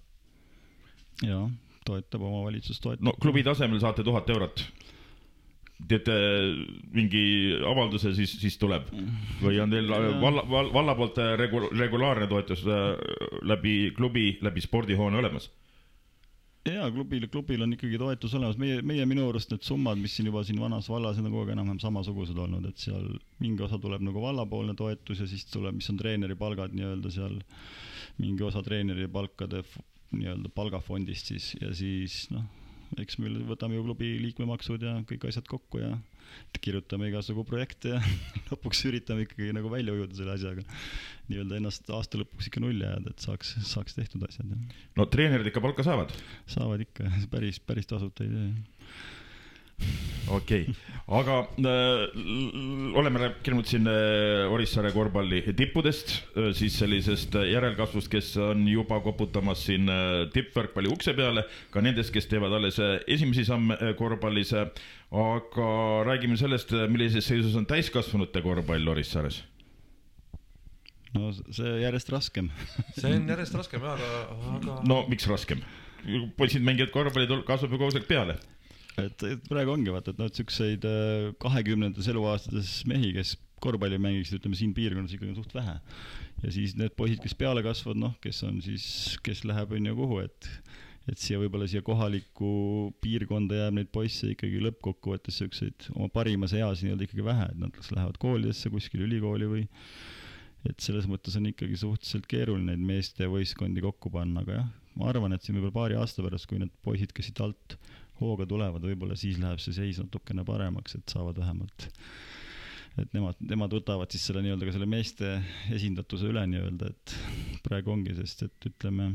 Jaa, toetab omavalitsus, toetab. No klubi tasemel saate tuhat eurot. Teete mingi avalduse, siis, siis tuleb. Või on teil valla, valla poolt regulaarne toetus läbi klubi, läbi spordihoone olemas? Jaa, klubil, klubil on ikkagi toetus olemas. Meie, meie minu arust need summad, mis siin juba siin vanas vallas on kogu aeg enam samasugused olnud, et seal mingi osa tuleb nagu vallapoolne toetus ja siis tuleb, mis on treeneri palgad nii-öelda seal, mingi osa treeneri palkade nii-öelda palgafondist siis ja siis noh, eks me võtame ju klubi liikmemaksud ja kõik asjad kokku ja kirjutame igasugu projekte ja lõpuks üritame ikkagi nagu välja ujuda selle asjaga. Nii-öelda ennast aasta lõpuks ikka nulli jääda, et saaks, saaks tehtud asjad. No treenerid ikka palka saavad? Saavad ikka, päris, päris tasuta ei tee. Okei, okay. Aga äh, oleme rääkinud siin äh, Orissaare korvpalli tippudest, äh, siis sellisest järelkasvust, kes on juba koputamas siin äh, tippvõrkpalli ukse peale, ka nendest, kes teevad alles äh, esimesi samme äh, korvpallis, aga räägime sellest, millises seisus on täiskasvanute korvpall Orissaares. No see järjest raskem. See on järjest raskem, aga, aga... No miks raskem? Poisid mängivad korvpalli, kasvab ju kogu peale. Et, et praegu ongi vaata, et noh, et sükseid kahekümnendas eluaastades mehi, kes korvpalli mängiksid, ütleme siin piirkonnas ikkagi on suht vähe. Ja siis need poisid, kes peale kasvavad, noh, kes on siis, kes läheb on ju kuhu, et, et siia võib-olla siia kohaliku piirkonda jääb neid poisse ikkagi lõppkokkuvõttes sükseid oma parimas eas nii-öelda ikkagi vähe, et nad lähevad koolidesse kuskil ülikooli või et selles mõttes on ikkagi suhteliselt keeruline neid meeste võistkondi kokku panna, aga jah, ma arvan, et siin võib-olla paari aasta pärast, kui need poisid, kes siit alt hooga tulevad, võib-olla siis läheb see seis natukene paremaks, et saavad vähemalt, et nemad, nemad võtavad siis selle nii-öelda ka selle meeste esindatuse üle nii-öelda, et praegu ongi, sest et ütleme,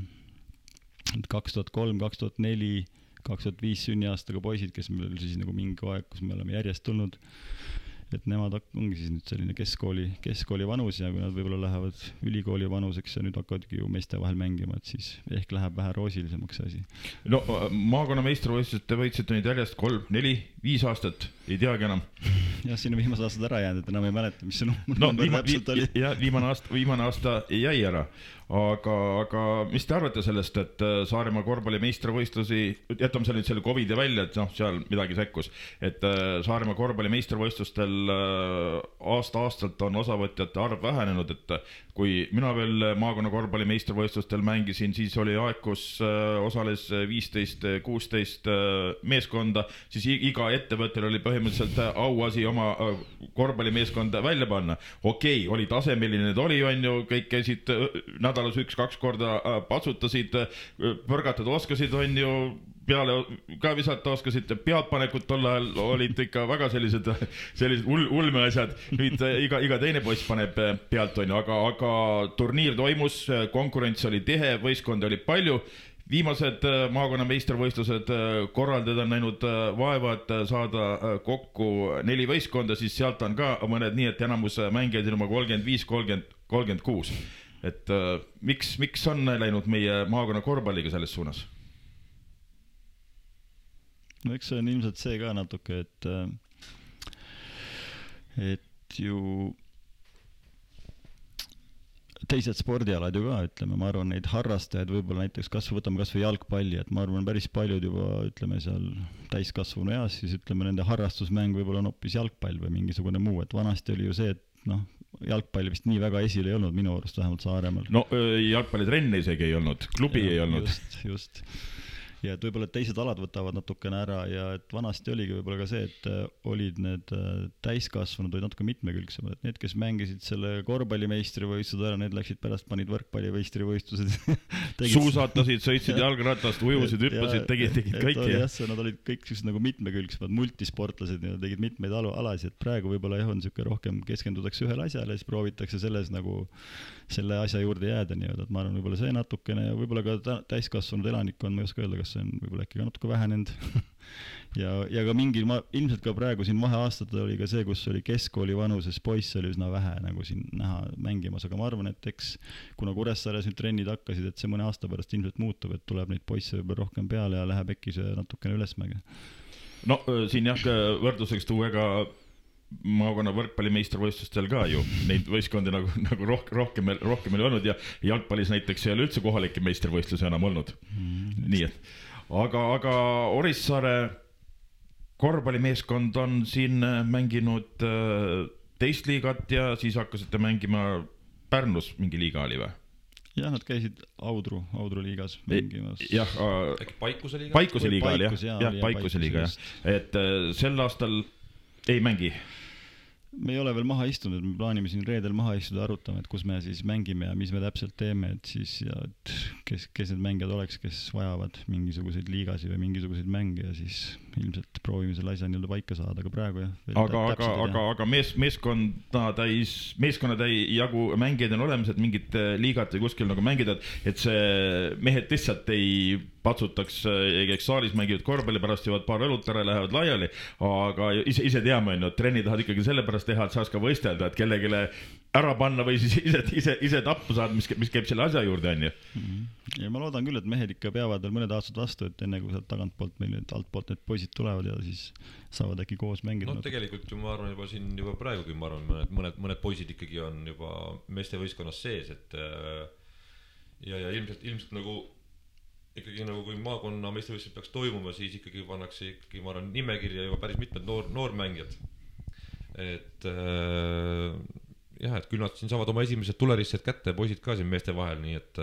et kaks tuhat kolm, kaks tuhat neli, kaks tuhat viis sünniaastaga poisid, kes meil siis nagu mingi aeg, kus me oleme järjest tulnud, et nemad ongi siis nüüd selline keskkooli, keskkooli vanus ja kui nad võib-olla lähevad ülikooli vanuseks ja nüüd hakkavadki ju meeste vahel mängima, et siis ehk läheb vähe roosilisemaks asi. No maakonna meistrivõistlused te võitsite nüüd järjest kolm, neli, viis aastat, ei teagi enam. Jah, siin on viimased aastad ära jäänud, et enam ei mäleta, mis see number no, viima, täpselt oli. Ja, viimane aasta, viimane aasta jäi ära. Aga, aga mis te arvate sellest, et Saaremaa korvpalli meistrivõistlusi, jätame selle nüüd selle COVID-i välja, et noh, seal midagi sekkus, et Saaremaa korvpalli meistrivõistlustel aasta-aastalt on osavõtjate arv vähenenud, et kui mina veel maakonna korvpalli meistrivõistlustel mängisin, siis oli aeg, kus osales viisteist kuusteist meeskonda, siis iga ettevõttel oli põhimõtteliselt auasi oma korvpallimeeskonda välja panna. Okei, oli tasemeline, need oli, on ju, kõik käisid nädalas üks-kaks korda patsutasid, põrgatud oskasid, on ju, peale ka visata oskasid, pealtpanekud tol ajal olid ikka väga sellised, sellised ul, ulme asjad, nüüd iga, iga teine poiss paneb pealt, on ju, aga, aga turniir toimus, konkurents oli tihe, võistkonda oli palju, viimased maakonna meistrivõistlused korraldada on näinud vaeva, et saada kokku neli võistkonda, siis sealt on ka mõned nii, et enamus mängijaid on oma kolmkümmend viis, kolmkümmend, kolmkümmend kuus. Et uh, miks, miks on läinud meie maakonna korvpalliga selles suunas? No eks see on ilmselt see ka natuke, et et ju teised spordialad ju ka, ütleme, ma arvan, neid harrastajaid võib-olla näiteks kas võtame kas või jalgpalli, et ma arvan, päris paljud juba, ütleme, seal täiskasvanu eas, siis ütleme, nende harrastusmäng võib-olla on hoopis jalgpall või mingisugune muu, et vanasti oli ju see, et noh, jalgpalli vist nii väga esile ei olnud minu arust vähemalt Saaremaal. No jalgpallitrenni isegi ei olnud, klubi ja, ei olnud. Just, just. Ja et võib-olla teised alad võtavad natukene ära ja et vanasti oligi võib-olla ka see, et olid need täiskasvanud, olid natuke mitmekülgsemad, et need, kes mängisid selle korvpallimeistrivõistlused ära, need läksid pärast, panid võrkpallimeistrivõistlused. Suusatasid, sõitsid jalgratast, ujusid, hüppasid, tegid, tegid kõiki. Jah, nad olid kõik nagu mitmekülgsemad, multisportlased, tegid mitmeid alasid, et praegu võib-olla jah, on siuke rohkem keskendutakse ühele asjale, siis proovitakse selles nagu selle asja juurde jääda nii-öelda, et ma arvan, võib-olla see natukene ja võib-olla ka täiskasvanud elanikku on, ma ei oska öelda, kas see on võib-olla äkki ka natuke vähenenud ja, ja ka mingi, ma ilmselt ka praegu siin vaheaastatel oli ka see, kus oli keskkooli vanuses poiss oli üsna vähe nagu siin näha mängimas, aga ma arvan, et eks kuna Kuressaares nüüd trennid hakkasid, et see mõne aasta pärast ilmselt muutub, et tuleb neid poisse võib-olla rohkem peale ja läheb äkki see natukene ülesmäge. No siin jah, võrdluseks tuua ega maakonna võrkpallimeistrivõistlustel ka ju neid võistkondi nagu, nagu rohkem, rohkem, rohkem ei olnud ja jalgpallis näiteks ei ole üldse kohalike meistrivõistlusi enam olnud. Mm, nii et, aga, aga Orissaare korvpallimeeskond on siin mänginud teist liigat ja siis hakkasite mängima Pärnus mingi liiga oli või? Jah, nad käisid Audru, Audru liigas mängimas. Jah, äkki Paikuse liiga? Paikuse liiga oli jah, jah, Paikuse liiga jah. Et sel aastal ei mängi? Me ei ole veel maha istunud, me plaanime siin reedel maha istuda, arutame, et kus me siis mängime ja mis me täpselt teeme, et siis ja et kes, kes need mängijad oleks, kes vajavad mingisuguseid liigasi või mingisuguseid mänge ja siis ilmselt proovime selle asja nii-öelda paika saada, aga praegu jah. Aga, aga, aga, aga mees, meeskonna täis, meeskonna täi jagu mängijaid on olemas, et mingit liigat või kuskil nagu mängida, et see mehed lihtsalt ei patsutaks, eks saalis mängivad korvpalli, pärast jõuavad paar õlut ära, lähevad laiali, aga ise, ise teame, et trenni tahad ikkagi sellepärast teha, et saaks ka võistelda, et kellegile ära panna või siis ise, ise, ise tappu saada, mis, mis käib selle asja juurde, on ju. Ja ma loodan küll, et mehed ikka peavad veel mõned aastad vastu, et enne kui sealt tagantpoolt meil nüüd altpoolt need poisid tulevad ja siis saavad äkki koos mängida. No tegelikult ju ma arvan juba siin juba praegugi, ma arvan, mõned, mõned, mõned poisid ikkagi on juba meeste võistkonnas sees, et ja, ja ilmselt, ilmselt nagu ikkagi nagu kui maakonna meistrivõistlused peaks toimuma, siis ikkagi pannakse ikkagi, ma arvan, nimekirja juba päris mitmed noor, noormängijad. Et äh, jah, et küll nad siin saavad oma esimesed tuleristed kätte, poisid ka siin meeste vahel, nii et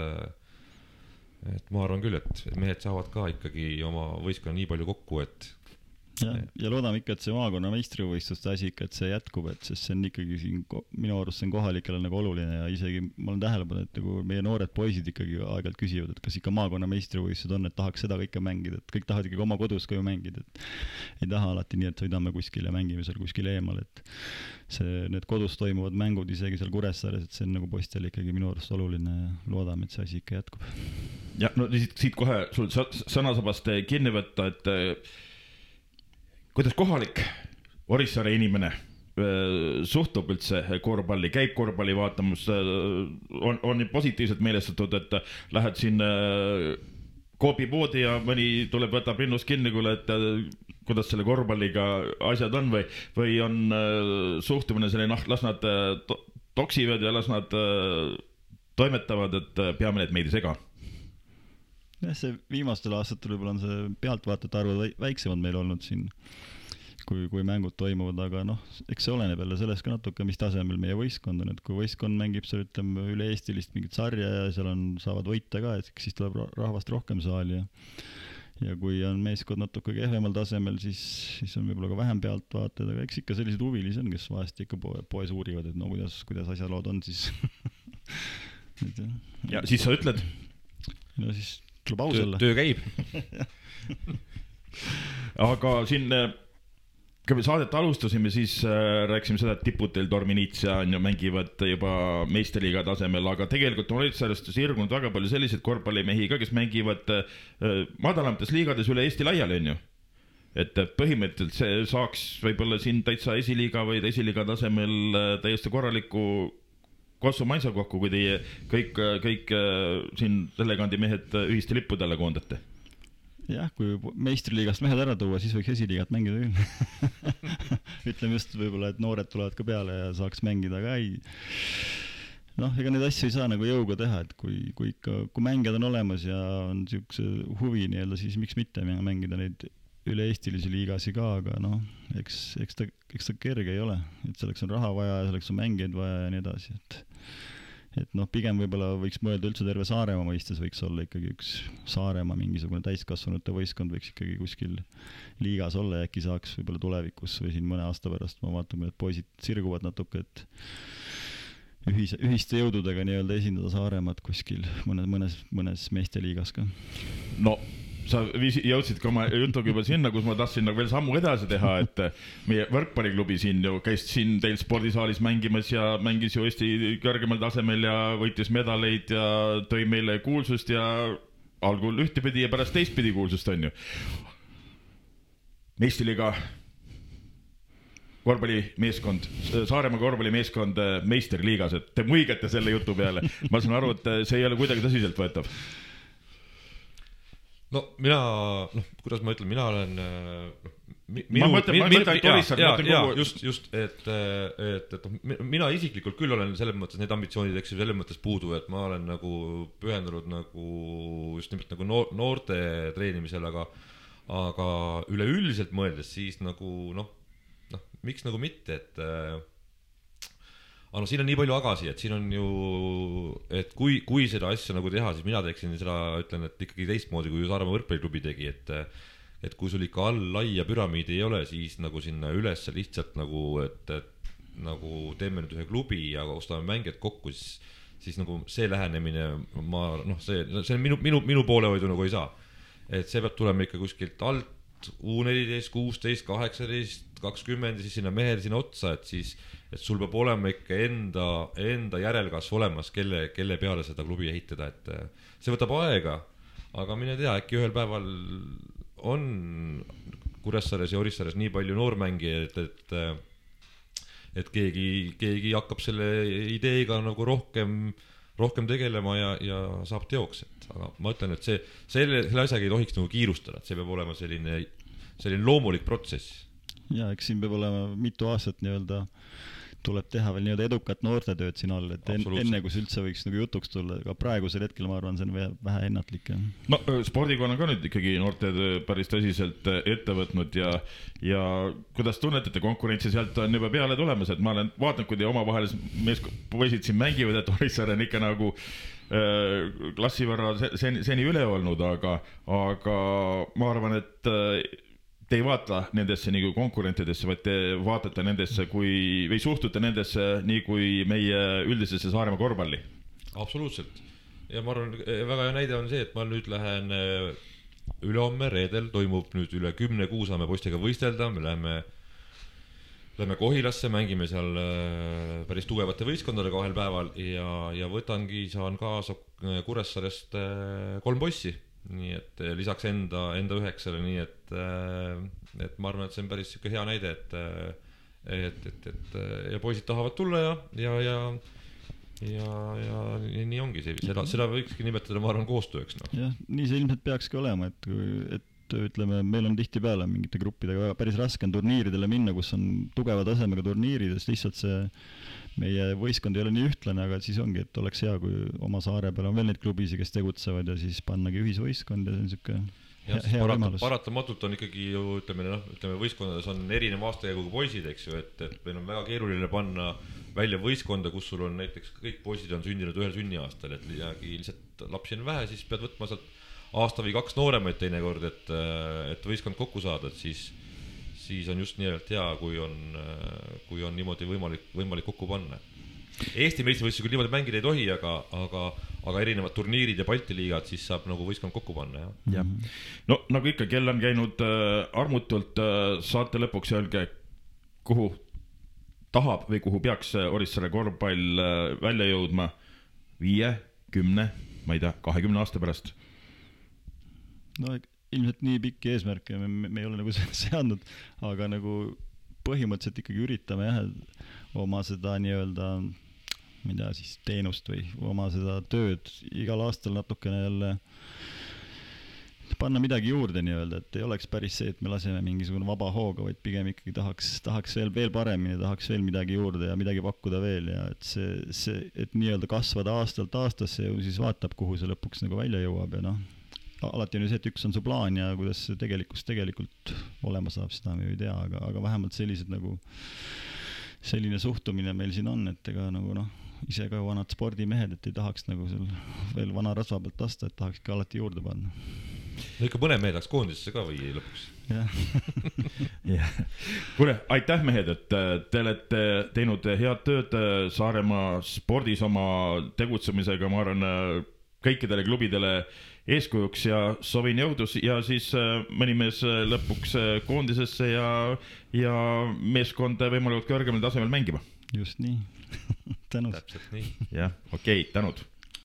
et ma arvan küll, et mehed saavad ka ikkagi oma võistkonna nii palju kokku, et ja, ja loodame ikka, et see maakonna meistrivõistluste asi ikka, et see jätkub, et sest see on ikkagi siin, minu arust see on kohalikele nagu oluline ja isegi ma olen tähelepanu, et nagu meie noored poisid ikkagi aeg-ajalt küsivad, et kas ikka maakonna meistrivõistlused on, et tahaks seda kõike mängida, et kõik tahavad ikkagi oma kodus ka ju mängida, et ei taha alati nii, et sõidame kuskil ja mängime seal kuskil eemal, et see, need kodus toimuvad mängud isegi seal Kuressaares, et see on nagu poistel ikkagi minu arust oluline ja loodame, et see asi ikka jätkub. Ja no siit, siit kohe sul sõnasabast kinni võtta, et kuidas kohalik Orissaare inimene suhtub üldse korvpalli, käib korvpalli vaatamus, on, on positiivselt meelestatud, et lähed siin koobipoodi ja mõni tuleb, võtab rinnust kinni, kuule, et kuidas selle korvpalliga asjad on või, või on suhtumine selline, noh, las nad toksivad ja las nad toimetavad, et peame need meid ei sega. jah, see viimastel aastatel võib-olla on see pealtvaatajate arvud väiksemad meil olnud siin, kui, kui mängud toimuvad, aga noh, eks see oleneb jälle sellest ka natuke, mis tasemel meie võistkond on, et kui võistkond mängib seal, ütleme, üle eestilist mingit sarja ja seal on, saavad võita ka, et siis tuleb rahvast rohkem saali ja ja kui on meeskond natuke kehvemal tasemel, siis, siis on võib-olla ka vähem pealtvaatajad, aga eks ikka sellised huvilisi on, kes vahest ikka poe, poes uurivad, et no kuidas, kuidas asjalood on siis et, ja siis sa ütled? No siis tuleb aus olla. Töö käib. Aga siin, kui me saadet alustasime, siis rääkisime seda, et tipud teil Torminitsa on ju mängivad juba meisterliiga tasemel, aga tegelikult on Orissaares sirgunud väga palju selliseid korvpallimehi ka, kes mängivad madalamates liigades üle Eesti laiali, on ju. Et põhimõtteliselt see saaks võib-olla siin täitsa esiliiga või esiliiga tasemel täiesti korraliku Kossu maisa kokku, kui teie kõik, kõik siin selle kandi mehed ühiste lippudele koondate. Jah, kui meistriliigast mehed ära tuua, siis võiks esiliigat mängida küll. Ütleme just võib-olla, et noored tulevad ka peale ja saaks mängida, aga ei. noh, ega neid asju ei saa nagu jõuga teha, et kui, kui ikka, kui mängijad on olemas ja on niisuguse huvi nii-öelda, siis miks mitte mängida neid üle-eestilisi liigasi ka, aga noh, eks, eks ta, eks ta kerge ei ole, et selleks on raha vaja ja selleks on mängijaid vaja ja nii edasi, et et noh, pigem võib-olla võiks mõelda üldse terve Saaremaa mõistes võiks olla ikkagi üks Saaremaa mingisugune täiskasvanute võistkond võiks ikkagi kuskil liigas olla ja äkki saaks võib-olla tulevikus või siin mõne aasta pärast, ma vaatan, et poisid sirguvad natuke, et ühise, ühiste jõududega nii-öelda esindada Saaremaad kuskil mõnes, mõnes, mõnes meeste liigas ka. No sa viisi, jõudsid ka oma jutuga juba sinna, kus ma tahtsin nagu veel sammu edasi teha, et meie võrkpalliklubi siin ju käis siin teil spordisaalis mängimas ja mängis ju Eesti kõrgemal tasemel ja võitis medaleid ja tõi meile kuulsust ja algul ühtepidi ja pärast teistpidi kuulsust on ju. Meistriliiga korvpallimeeskond, Saaremaa korvpallimeeskond meistriliigas, et te muigate selle jutu peale. Ma saan aru, et see ei ole kuidagi tõsiselt võetav. No mina, noh, kuidas ma ütlen, mina olen no, minu, ma mõtlen, ma mõtlen, et Orissaar ja, ja, ja, just, just, et, et, et mina isiklikult küll olen selles mõttes need ambitsioonid, eks ju, selles mõttes puudu, et ma olen nagu pühendunud nagu just nimelt nagu noorte treenimisel, aga aga üleüldiselt mõeldes siis nagu noh, noh, miks nagu mitte, et aga no siin on nii palju agasi, et siin on ju, et kui, kui seda asja nagu teha, siis mina teeksin seda, ütlen, et ikkagi teistmoodi, kui Saaremaa võrkpalliklubi tegi, et et kui sul ikka all laia püramiidi ei ole, siis nagu sinna üles lihtsalt nagu, et, et nagu teeme nüüd ühe klubi ja ostame mängijad kokku, siis, siis nagu see lähenemine, ma, noh, see, see on minu, minu, minu poolehoidu nagu ei saa. Et see peab tulema ikka kuskilt alt U neliteist, kuusteist, kaheksateist, kakskümmend ja siis sinna mehed sinna otsa, et siis et sul peab olema ikka enda, enda järelkasv olemas, kelle, kelle peale seda klubi ehitada, et see võtab aega, aga mine tea, äkki ühel päeval on Kuressaares ja Orissaares nii palju noormängijaid, et, et, et keegi, keegi hakkab selle ideega nagu rohkem, rohkem tegelema ja, ja saab teoks, et aga ma ütlen, et see, selle, selle asjaga ei tohiks nagu kiirustada, et see peab olema selline, selline loomulik protsess. Ja eks siin peab olema mitu aastat nii-öelda tuleb teha veel nii-öelda edukat noortetööd siin all, et enne kui see üldse võiks nagu jutuks tulla, aga praegusel hetkel ma arvan, see on vähe ennatlik. No spordikonna ka nüüd ikkagi noortetöö päris tõsiselt ette võtnud ja, ja kuidas tunnetate, konkurentsi sealt on juba peale tulemas, et ma olen vaadanud, kui te omavahelis poisid siin mängivad, et Orissaar on ikka nagu äh, klassi võrra seni, seni üle olnud, aga, aga ma arvan, et äh, te ei vaata nendesse nii kui konkurentidesse, vaid te vaatate nendesse kui, või suhtute nendesse nii kui meie üldisesse Saaremaa korvpalli. Absoluutselt. Ja ma arvan, väga hea näide on see, et ma nüüd lähen ülehomme reedel, toimub nüüd üle kümne Kuusamäe poistega võistelda, me läheme, läheme Kohilasse, mängime seal päris tugevate võistkondade kahel päeval ja, ja võtangi, saan kaasa Kuressaarest kolm poissi. Nii et lisaks enda, enda üheksale, nii et, et ma arvan, et see on päris hea näide, et, et, et, et ja poisid tahavad tulla ja, ja, ja, ja, ja nii ongi see, seda, seda võikski nimetada, ma arvan, koostööks. No. Jah, nii see ilmselt peakski olema, et, et ütleme, meil on tihti peale mingite gruppidega päris raske on turniiridele minna, kus on tugeva tasemega turniirides, lihtsalt see meie võistkond ei ole nii ühtlane, aga siis ongi, et oleks hea, kui oma saare peal on veel neid klubisi, kes tegutsevad ja siis pannagi ühisvõistkond ja see on niisugune hea, hea parat, võimalus. Paratamatult on ikkagi ju, ütleme, no, ütleme võistkondades on erinev aastakäiguga poisid, eks ju, et, et meil on väga keeruline panna välja võistkonda, kus sul on näiteks kõik poisid on sündinud ühel sünniaastal, et lihtsalt lapsi on vähe, siis pead võtma sealt aasta või kaks nooremaid teinekord, et, et võistkond kokku saada, et siis siis on just nii-öelda hea, kui on, kui on niimoodi võimalik, võimalik kokku panna. Eesti meistrivõistlusi küll niimoodi mängida ei tohi, aga, aga, aga erinevad turniirid ja Balti liigad, siis saab nagu võistkond kokku panna. Ja. No nagu ikka, kell on käinud äh, armutult, äh, saate lõpuks öelge, kuhu tahab või kuhu peaks Orissaare korvpall äh, välja jõudma viie, kümne, ma ei tea, kahekümne aasta pärast? No ilmselt nii pikki eesmärke me, me ei ole nagu seadnud, aga nagu põhimõtteliselt ikkagi üritame jah, oma seda nii-öelda, mida siis teenust või oma seda tööd igal aastal natukene jälle panna midagi juurde nii-öelda, et ei oleks päris see, et me laseme mingisugune vaba hooga, vaid pigem ikkagi tahaks, tahaks veel, veel paremini, tahaks veel midagi juurde ja midagi pakkuda veel ja et see, see, et nii-öelda kasvada aastalt aastasse ju siis vaatab, kuhu see lõpuks nagu välja jõuab ja noh, alati on ju see, et üks on su plaan ja kuidas see tegelikus tegelikult olema saab, seda me ju ei tea, aga, aga vähemalt sellised nagu selline suhtumine meil siin on, et ega nagu noh, ise ka vanad spordimehed, et ei tahaks nagu seal veel vana rasva pealt lasta, et tahaks ikka alati juurde panna. No ikka mõne mehed tahaks koondisse ka või lõpuks. Jah. yeah. Kuule, aitäh mehed, et te olete teinud head tööd Saaremaa spordis oma tegutsemisega, ma arvan, kõikidele klubidele eeskujuks ja soovin jõudus ja siis mõni mees lõpuks koondisesse ja, ja meeskond võimalikult kõrgemal tasemel mängima. Just nii. Tänud. Täpselt nii. Jah, okei, tänud.